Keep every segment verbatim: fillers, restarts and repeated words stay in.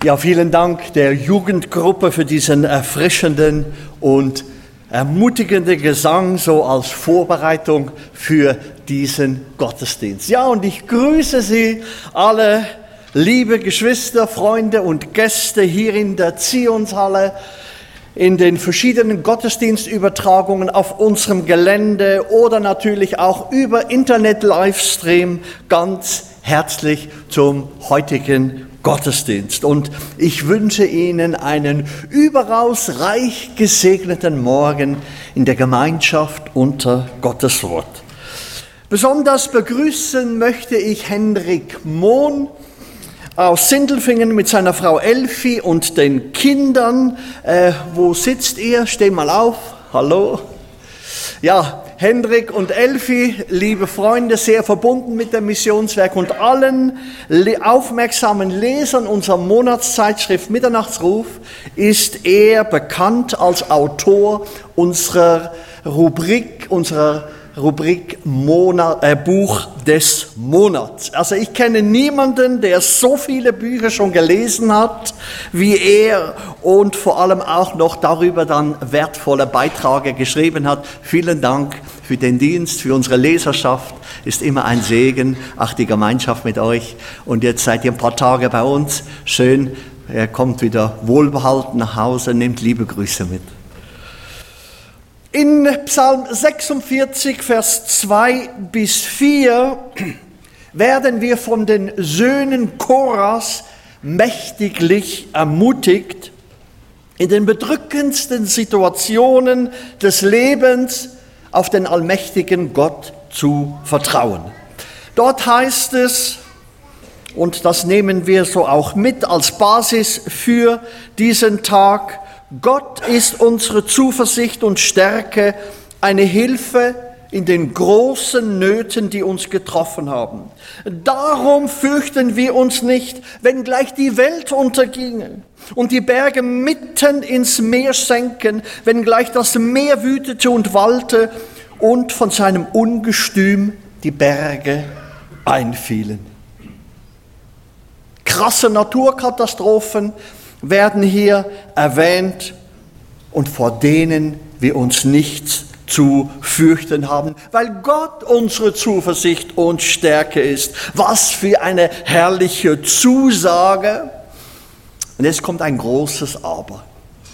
Ja, vielen Dank der Jugendgruppe für diesen erfrischenden und ermutigenden Gesang, so als Vorbereitung für diesen Gottesdienst. Ja, und ich grüße Sie alle, liebe Geschwister, Freunde und Gäste hier in der Zionshalle, in den verschiedenen Gottesdienstübertragungen auf unserem Gelände oder natürlich auch über Internet-Livestream ganz herzlich zum heutigen Gottesdienst. Und ich wünsche Ihnen einen überaus reich gesegneten Morgen in der Gemeinschaft unter Gottes Wort. Besonders begrüßen möchte ich Henrik Mohn aus Sindelfingen mit seiner Frau Elfi und den Kindern. Äh, wo sitzt ihr? Steh mal auf. Hallo. Ja, Hendrik und Elfi, liebe Freunde, sehr verbunden mit dem Missionswerk und allen aufmerksamen Lesern unserer Monatszeitschrift Mitternachtsruf ist er bekannt als Autor unserer Rubrik, unserer Rubrik Monat, äh, Buch des Monats. Also ich kenne niemanden, der so viele Bücher schon gelesen hat wie er und vor allem auch noch darüber dann wertvolle Beiträge geschrieben hat. Vielen Dank für den Dienst, für unsere Leserschaft. Ist immer ein Segen, auch die Gemeinschaft mit euch. Und jetzt seid ihr ein paar Tage bei uns. Schön, ihr kommt wieder wohlbehalten nach Hause, nehmt liebe Grüße mit. In Psalm sechsundvierzig, Vers zwei bis vier werden wir von den Söhnen Koras mächtiglich ermutigt, in den bedrückendsten Situationen des Lebens auf den allmächtigen Gott zu vertrauen. Dort heißt es, und das nehmen wir so auch mit als Basis für diesen Tag: Gott ist unsere Zuversicht und Stärke, eine Hilfe in den großen Nöten, die uns getroffen haben. Darum fürchten wir uns nicht, wenn gleich die Welt unterginge und die Berge mitten ins Meer senken, wenn gleich das Meer wütete und wallte und von seinem Ungestüm die Berge einfielen. Krasse Naturkatastrophen werden hier erwähnt und vor denen wir uns nichts zu fürchten haben, weil Gott unsere Zuversicht und Stärke ist. Was für eine herrliche Zusage. Und jetzt kommt ein großes Aber.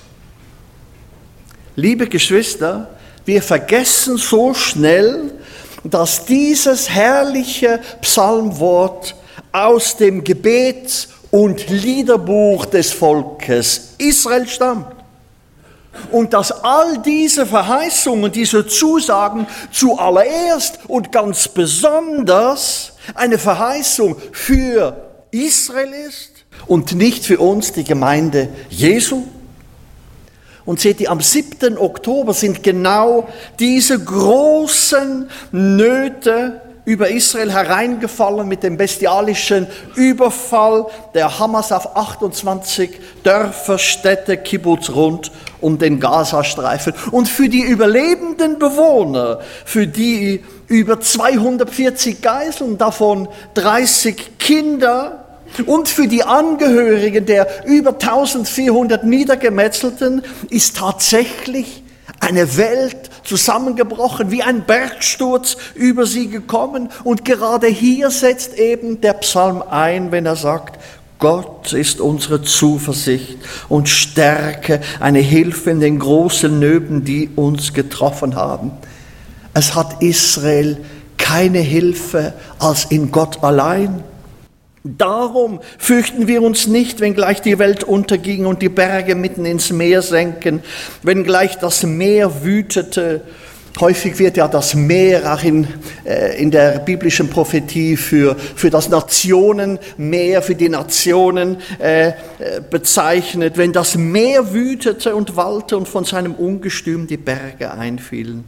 Liebe Geschwister, wir vergessen so schnell, dass dieses herrliche Psalmwort aus dem Gebets- und Liederbuch des Volkes Israel stammt. Und dass all diese Verheißungen, diese Zusagen zuallererst und ganz besonders eine Verheißung für Israel ist und nicht für uns, die Gemeinde Jesu. Und seht ihr, am siebten Oktober sind genau diese großen Nöte über Israel hereingefallen mit dem bestialischen Überfall der Hamas auf achtundzwanzig Dörfer, Städte, Kibbutz rund um den Gazastreifen. Und für die überlebenden Bewohner, für die über zweihundertvierzig Geiseln, davon dreißig Kinder, und für die Angehörigen der über eintausendvierhundert Niedergemetzelten ist tatsächlich eine Welt zusammengebrochen, wie ein Bergsturz über sie gekommen. Und gerade hier setzt eben der Psalm ein, wenn er sagt: Gott ist unsere Zuversicht und Stärke, eine Hilfe in den großen Nöten, die uns getroffen haben. Es hat Israel keine Hilfe als in Gott allein. Darum fürchten wir uns nicht, wenn gleich die Welt unterging und die Berge mitten ins Meer senken, wenn gleich das Meer wütete. Häufig wird ja das Meer auch in, äh, in der biblischen Prophetie für, für das Nationenmeer, für die Nationen äh, bezeichnet. Wenn das Meer wütete und wallte und von seinem Ungestüm die Berge einfielen.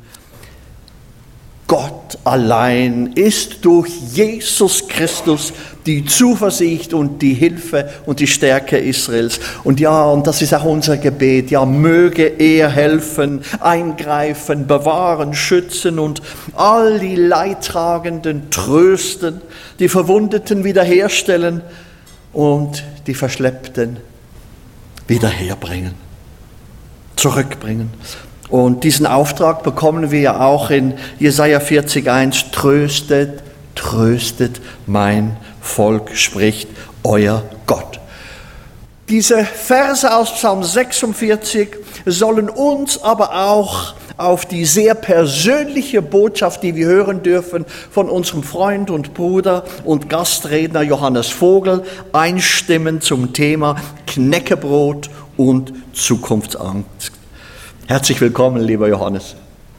Gott allein ist durch Jesus Christus die Zuversicht und die Hilfe und die Stärke Israels. Und ja, und das ist auch unser Gebet, ja, möge er helfen, eingreifen, bewahren, schützen und all die Leidtragenden trösten, die Verwundeten wiederherstellen und die Verschleppten wieder herbringen, zurückbringen. Und diesen Auftrag bekommen wir ja auch in Jesaja vierzig eins, tröstet, tröstet mein Volk, spricht euer Gott. Diese Verse aus Psalm sechsundvierzig sollen uns aber auch auf die sehr persönliche Botschaft, die wir hören dürfen, von unserem Freund und Bruder und Gastredner Johannes Vogel einstimmen zum Thema Knäckebrot und Zukunftsangst. Herzlich willkommen, lieber Johannes.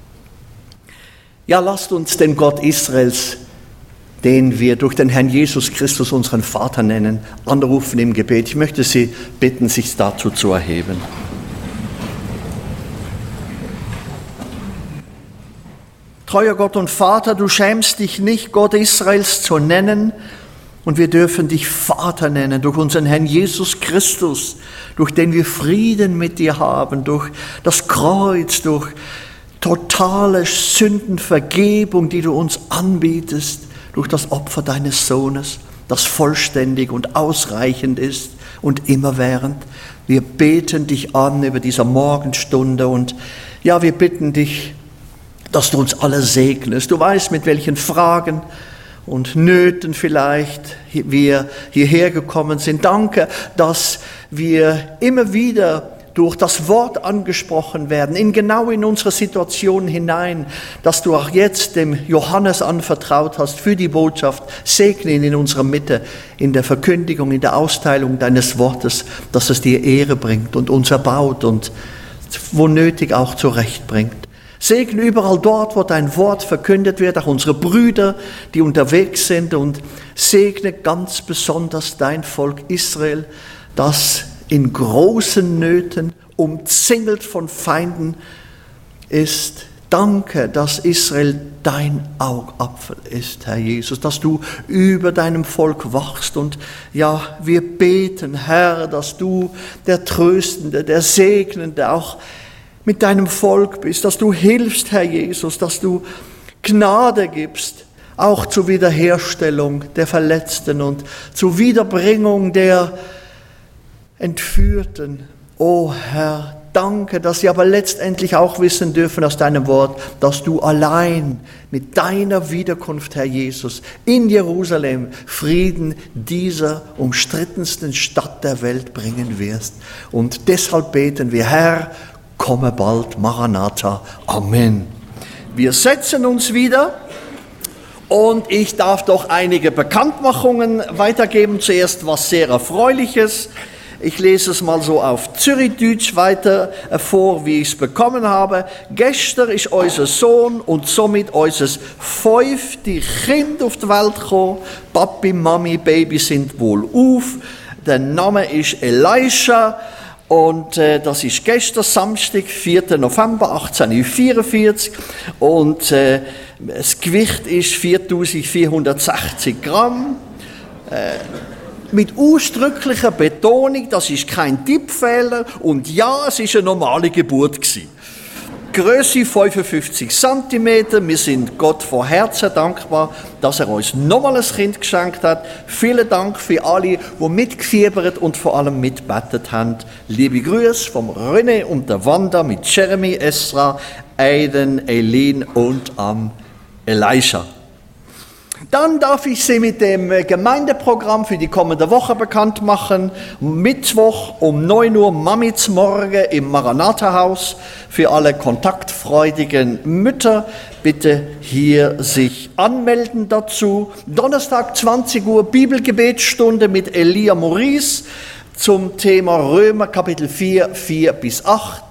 Ja, lasst uns den Gott Israels, den wir durch den Herrn Jesus Christus unseren Vater nennen, anrufen im Gebet. Ich möchte Sie bitten, sich dazu zu erheben. Treuer Gott und Vater, du schämst dich nicht, Gott Israels zu nennen, und wir dürfen dich Vater nennen durch unseren Herrn Jesus Christus, durch den wir Frieden mit dir haben, durch das Kreuz, durch totale Sündenvergebung, die du uns anbietest, durch das Opfer deines Sohnes, das vollständig und ausreichend ist und immerwährend. Wir beten dich an über diese Morgenstunde und ja, wir bitten dich, dass du uns alle segnest. Du weißt, mit welchen Fragen und Nöten vielleicht wir hierher gekommen sind. Danke, dass wir immer wieder durch das Wort angesprochen werden, in genau in unsere Situation hinein, dass du auch jetzt dem Johannes anvertraut hast für die Botschaft. Segne ihn in unserer Mitte, in der Verkündigung, in der Austeilung deines Wortes, dass es dir Ehre bringt und uns erbaut und wo nötig auch zurechtbringt. Segne überall dort, wo dein Wort verkündet wird, auch unsere Brüder, die unterwegs sind, und segne ganz besonders dein Volk Israel, das in großen Nöten, umzingelt von Feinden ist. Danke, dass Israel dein Augapfel ist, Herr Jesus, dass du über deinem Volk wachst. Und ja, wir beten, Herr, dass du der Tröstende, der Segnende auch mit deinem Volk bist, dass du hilfst, Herr Jesus, dass du Gnade gibst, auch zur Wiederherstellung der Verletzten und zur Wiederbringung der Entführten. O Herr, danke, dass sie aber letztendlich auch wissen dürfen aus deinem Wort, dass du allein mit deiner Wiederkunft, Herr Jesus, in Jerusalem Frieden dieser umstrittensten Stadt der Welt bringen wirst. Und deshalb beten wir, Herr, komme bald, Maranatha, Amen. Wir setzen uns wieder und ich darf doch einige Bekanntmachungen weitergeben. Zuerst was sehr Erfreuliches. Ich lese es mal so auf Zürichdeutsch weiter vor, wie ich es bekommen habe. Gestern ist unser Sohn und somit unser fünfte Kind auf die Welt gekommen. Papi, Mami, Baby sind wohl auf. Der Name ist Elisha. Und äh, das ist gestern Samstag, vierten November achtzehnhundertvierundvierzig, und äh, das Gewicht ist viertausendvierhundertsechzig Gramm. Äh, mit ausdrücklicher Betonung, das ist kein Tippfehler, und ja, es ist eine normale Geburt gewesen. Größe fünfundfünfzig Zentimeter. Wir sind Gott von Herzen dankbar, dass er uns nochmal ein Kind geschenkt hat. Vielen Dank für alle, die mitgefiebert und vor allem mitgebetet haben. Liebe Grüße vom René und der Wanda mit Jeremy, Esra, Aiden, Eileen und am Elisha. Dann darf ich Sie mit dem Gemeindeprogramm für die kommende Woche bekannt machen. Mittwoch um neun Uhr Mamitsmorgen im Maranatha-Haus. Für alle kontaktfreudigen Mütter bitte hier sich anmelden dazu. Donnerstag zwanzig Uhr Bibelgebetsstunde mit Elia Maurice zum Thema Römer Kapitel vier, vier bis acht.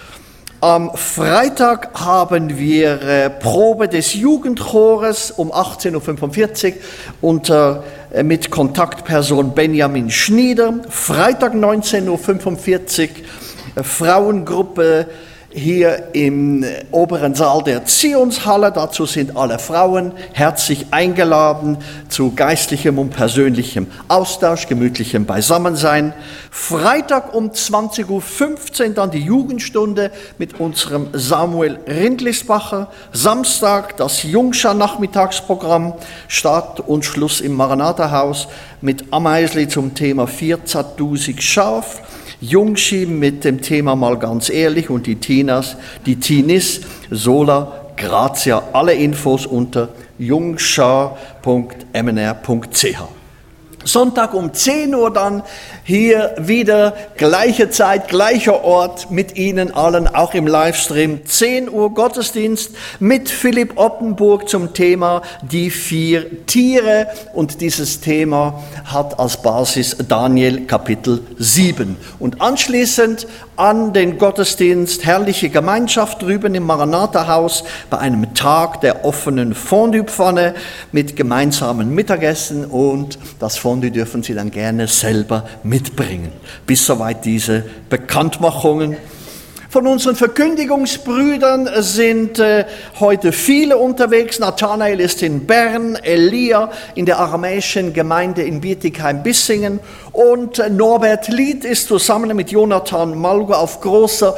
Am Freitag haben wir äh, Probe des Jugendchores um achtzehn Uhr fünfundvierzig unter, äh, mit Kontaktperson Benjamin Schnieder. Freitag neunzehn Uhr fünfundvierzig äh, Frauengruppe hier im oberen Saal der Zionshalle. Dazu sind alle Frauen herzlich eingeladen zu geistlichem und persönlichem Austausch, gemütlichem Beisammensein. Freitag um zwanzig Uhr fünfzehn dann die Jugendstunde mit unserem Samuel Rindlisbacher. Samstag das Jungschar-Nachmittagsprogramm, Start und Schluss im Maranatha-Haus mit Ameisli zum Thema vierzigtausend Schaf. Jungschi mit dem Thema mal ganz ehrlich und die Tinas, die Tinis, Sola Gratia. Alle Infos unter jungschar punkt m n r punkt c h. Sonntag um zehn Uhr dann hier wieder, gleiche Zeit, gleicher Ort mit Ihnen allen, auch im Livestream. zehn Uhr Gottesdienst mit Philipp Ottenburg zum Thema die vier Tiere. Und dieses Thema hat als Basis Daniel Kapitel sieben. Und anschließend an den Gottesdienst herrliche Gemeinschaft drüben im Maranatha-Haus bei einem Tag der offenen Fondue-Pfanne mit gemeinsamen Mittagessen, und das Fondue dürfen Sie dann gerne selber mitbringen. Bis soweit diese Bekanntmachungen. Von unseren Verkündigungsbrüdern sind äh, heute viele unterwegs. Nathanael ist in Bern, Elia in der aramäischen Gemeinde in Bietigheim-Bissingen und äh, Norbert Lied ist zusammen mit Jonathan Malgo auf großer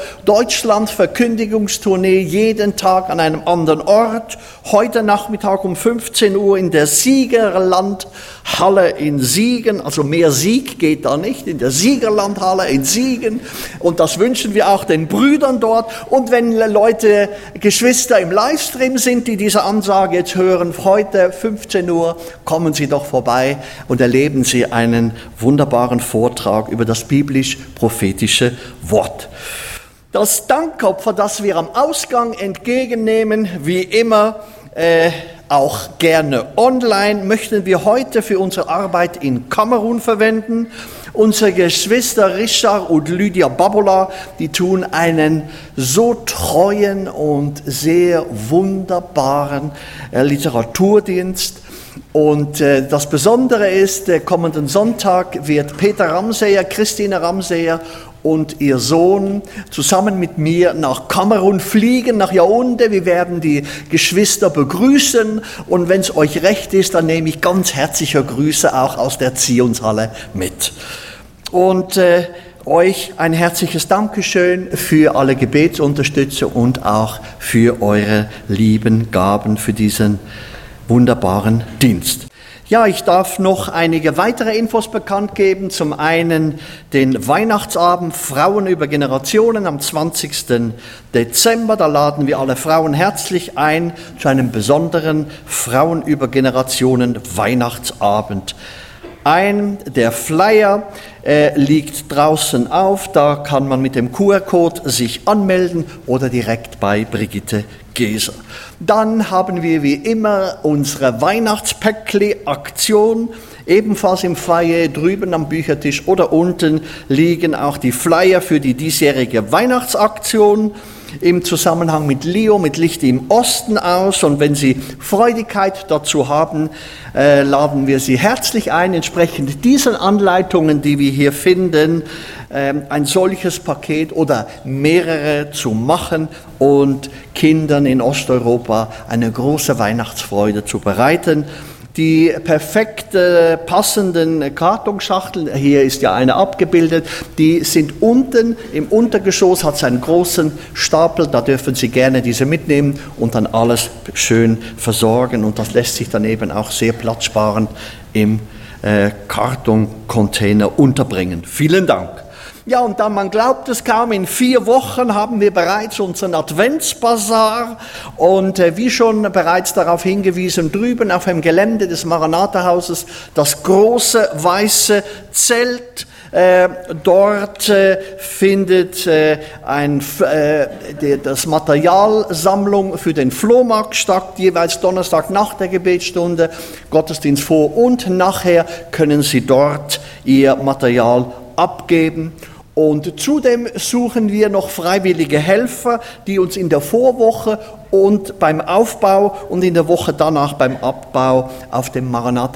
Deutschland-Verkündigungstournee, jeden Tag an einem anderen Ort. Heute Nachmittag um fünfzehn Uhr in der Siegerlandhalle in Siegen, also mehr Sieg geht da nicht, in der Siegerlandhalle in Siegen, und das wünschen wir auch den Brüdern dort. Und wenn Leute, Geschwister im Livestream sind, die diese Ansage jetzt hören, heute fünfzehn Uhr, kommen Sie doch vorbei und erleben Sie einen wunderbaren Vortrag über das biblisch-prophetische Wort. Das Dankopfer, das wir am Ausgang entgegennehmen, wie immer, äh, auch gerne online, möchten wir heute für unsere Arbeit in Kamerun verwenden. Unsere Geschwister Richard und Lydia Babola, die tun einen so treuen und sehr wunderbaren äh, Literaturdienst. Und äh, das Besondere ist, der kommenden Sonntag wird Peter Ramseyer, Christine Ramseyer und ihr Sohn zusammen mit mir nach Kamerun fliegen, nach Yaoundé. Wir werden die Geschwister begrüßen, und wenn es euch recht ist, dann nehme ich ganz herzliche Grüße auch aus der Zionshalle mit. Und äh, euch ein herzliches Dankeschön für alle Gebetsunterstützer und auch für eure lieben Gaben für diesen wunderbaren Dienst. Ja, ich darf noch einige weitere Infos bekannt geben. Zum einen den Weihnachtsabend Frauen über Generationen am zwanzigsten Dezember. Da laden wir alle Frauen herzlich ein zu einem besonderen Frauen über Generationen Weihnachtsabend. Ein, der Flyer äh, liegt draußen auf, da kann man mit dem Q R-Code sich anmelden oder direkt bei Brigitte Geser. Dann haben wir wie immer unsere Weihnachtspäckli-Aktion, ebenfalls im Foyer drüben am Büchertisch oder unten liegen auch die Flyer für die diesjährige Weihnachtsaktion im Zusammenhang mit L I O, mit Licht im Osten aus. Und wenn Sie Freudigkeit dazu haben, äh, laden wir Sie herzlich ein, entsprechend diesen Anleitungen, die wir hier finden, äh, ein solches Paket oder mehrere zu machen und Kindern in Osteuropa eine große Weihnachtsfreude zu bereiten. Die perfekt äh, passenden Kartonschachteln, hier ist ja eine abgebildet, die sind unten im Untergeschoss, hat es einen großen Stapel, da dürfen Sie gerne diese mitnehmen und dann alles schön versorgen, und das lässt sich dann eben auch sehr platzsparend im äh, Kartoncontainer unterbringen. Vielen Dank. Ja, und dann, man glaubt es kaum, in vier Wochen haben wir bereits unseren Adventsbasar, und äh, wie schon bereits darauf hingewiesen, drüben auf dem Gelände des Maranatha-Hauses das große weiße Zelt. Äh, dort äh, findet äh, ein, äh, die, das Materialsammlung für den Flohmarkt statt, jeweils Donnerstag nach der Gebetsstunde, Gottesdienst vor und nachher können Sie dort Ihr Material abgeben. Und zudem suchen wir noch freiwillige Helfer, die uns in der Vorwoche und beim Aufbau und in der Woche danach beim Abbau auf dem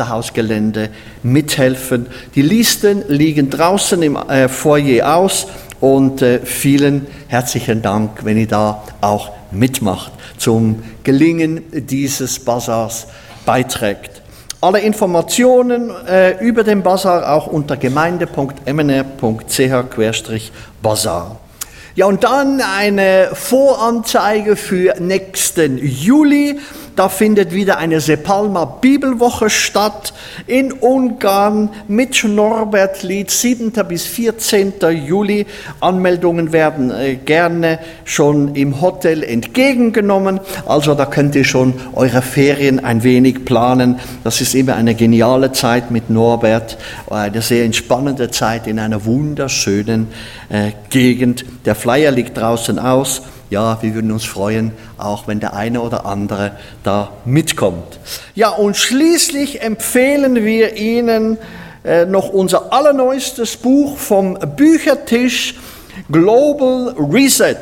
Maranatha-Hausgelände mithelfen. Die Listen liegen draußen im äh, Foyer aus Und äh, vielen herzlichen Dank, wenn ihr da auch mitmacht, zum Gelingen dieses Basars beiträgt. Alle Informationen äh, über den Basar auch unter gemeinde punkt m n r punkt c h slash basar. Ja, und dann eine Voranzeige für nächsten Juli. Da findet wieder eine Sepalma Bibelwoche statt in Ungarn mit Norbert Lied, siebten bis vierzehnten Juli. Anmeldungen werden äh, gerne schon im Hotel entgegengenommen. Also da könnt ihr schon eure Ferien ein wenig planen. Das ist immer eine geniale Zeit mit Norbert, eine sehr entspannende Zeit in einer wunderschönen äh, Gegend. Der Flyer liegt draußen aus. Ja, wir würden uns freuen, auch wenn der eine oder andere da mitkommt. Ja, und schließlich empfehlen wir Ihnen äh, noch unser allerneuestes Buch vom Büchertisch, Global Reset.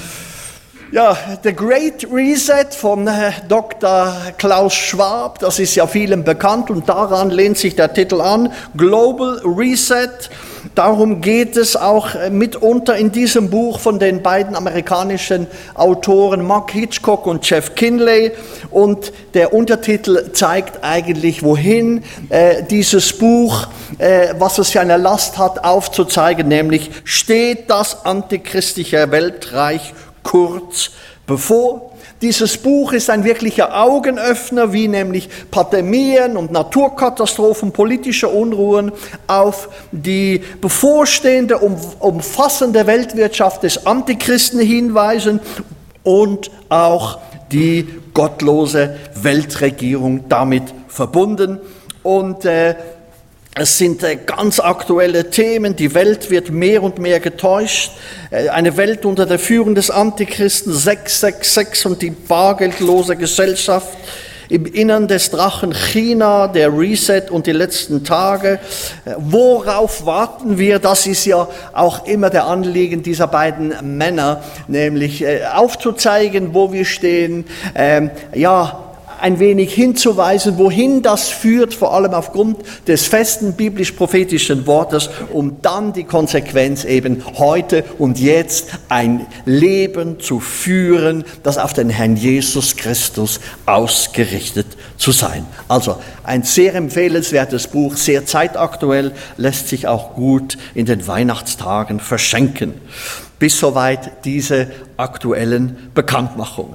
Ja, The Great Reset von äh, Doktor Klaus Schwab, das ist ja vielen bekannt und daran lehnt sich der Titel an, Global Reset. Darum geht es auch mitunter in diesem Buch von den beiden amerikanischen Autoren Mark Hitchcock und Jeff Kinley. Und der Untertitel zeigt eigentlich, wohin äh, dieses Buch, äh, was es für eine Last hat, aufzuzeigen, nämlich steht das antichristliche Weltreich kurz bevor. Dieses Buch ist ein wirklicher Augenöffner, wie nämlich Pandemien und Naturkatastrophen, politische Unruhen auf die bevorstehende, umfassende Weltwirtschaft des Antichristen hinweisen und auch die gottlose Weltregierung damit verbunden. Und äh, Es sind ganz aktuelle Themen. Die Welt wird mehr und mehr getäuscht. Eine Welt unter der Führung des Antichristen, sechs sechs sechs und die bargeldlose Gesellschaft. Im Innern des Drachen China, der Reset und die letzten Tage. Worauf warten wir? Das ist ja auch immer der Anliegen dieser beiden Männer, nämlich aufzuzeigen, wo wir stehen. Ähm, ja, ein wenig hinzuweisen, wohin das führt, vor allem aufgrund des festen biblisch-prophetischen Wortes, um dann die Konsequenz eben heute und jetzt ein Leben zu führen, das auf den Herrn Jesus Christus ausgerichtet zu sein. Also ein sehr empfehlenswertes Buch, sehr zeitaktuell, lässt sich auch gut in den Weihnachtstagen verschenken. Bis soweit diese aktuellen Bekanntmachungen.